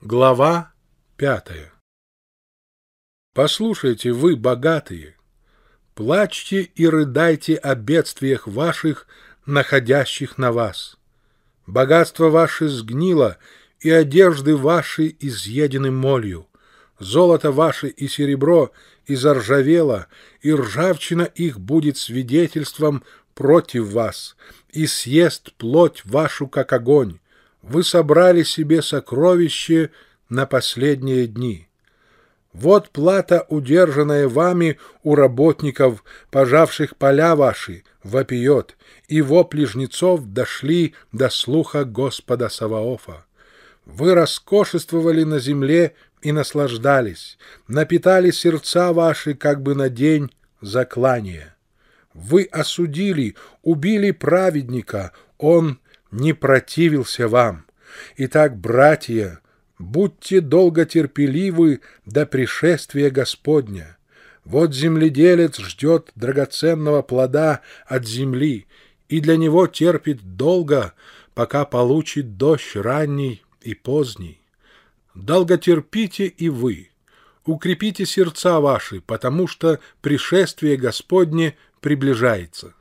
Глава 5. Послушайте, вы, богатые, плачьте и рыдайте о бедствиях ваших, находящих на вас. Богатство ваше сгнило, и одежды ваши изъедены молью. Золото ваше и серебро изоржавело, и ржавчина их будет свидетельством против вас, и съест плоть вашу, как огонь. Вы собрали себе сокровище на последние дни. Вот плата, удержанная вами у работников, пожавших поля ваши, вопиет, и вопли жнецов дошли до слуха Господа Саваофа. Вы роскошествовали на земле и наслаждались, напитали сердца ваши, как бы на день заклания. Вы осудили, убили праведника, он не противился вам. Итак, братья, будьте долготерпеливы до пришествия Господня. Вот земледелец ждет драгоценного плода от земли, и для него терпит долго, пока получит дождь ранний и поздний. Долготерпите и вы, укрепите сердца ваши, потому что пришествие Господне приближается.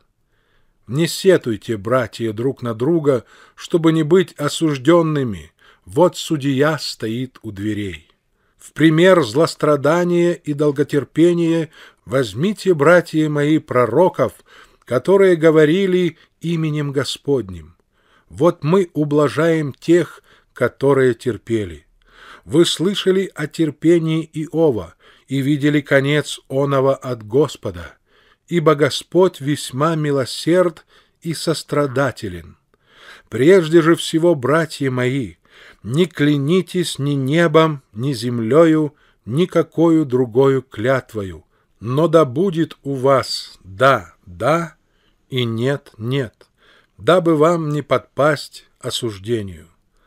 Не сетуйте, братья, друг на друга, чтобы не быть осужденными. Вот судья стоит у дверей. В пример злострадания и долготерпения возьмите, братья мои, пророков, которые говорили именем Господним. Вот мы ублажаем тех, которые терпели. Вы слышали о терпении Иова и видели конец оного от Господа. Ибо Господь весьма милосерд и сострадателен. Прежде же всего, братья мои, не клянитесь ни небом, ни землею, никакою другою клятвою, но да будет у вас да, да и нет, нет, дабы вам не подпасть осуждению.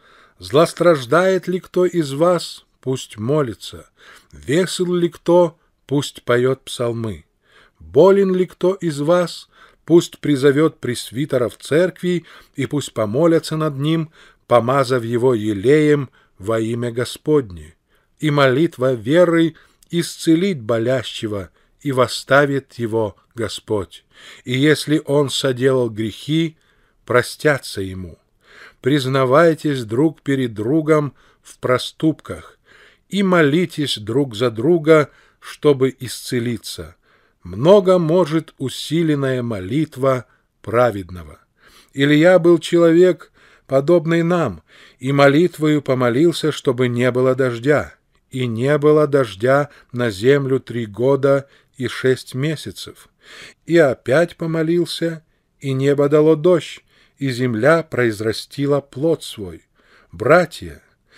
Злостраждает ли кто из вас, пусть молится, весел ли кто, пусть поет псалмы. Болен ли кто из вас, пусть призовет пресвитера в церкви и пусть помолятся над ним, помазав его елеем во имя Господне. И молитва веры исцелит болящего, и восставит его Господь. И если он соделал грехи, простятся ему. Признавайтесь друг перед другом в проступках и молитесь друг за друга, чтобы исцелиться. Много может усиленная молитва праведного. Илия был человек, подобный нам, и молитвою помолился, чтобы не было дождя. И не было дождя на землю 3 года и 6 месяцев. И опять помолился, и небо дало дождь, и земля произрастила плод свой. Братья,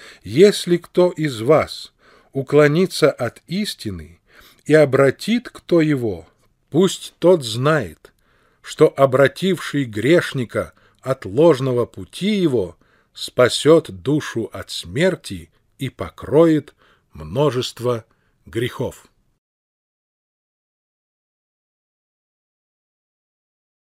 если кто из вас уклонится от истины, и обратит кто его, пусть тот знает, что обративший грешника от ложного пути его спасет душу от смерти и покроет множество грехов.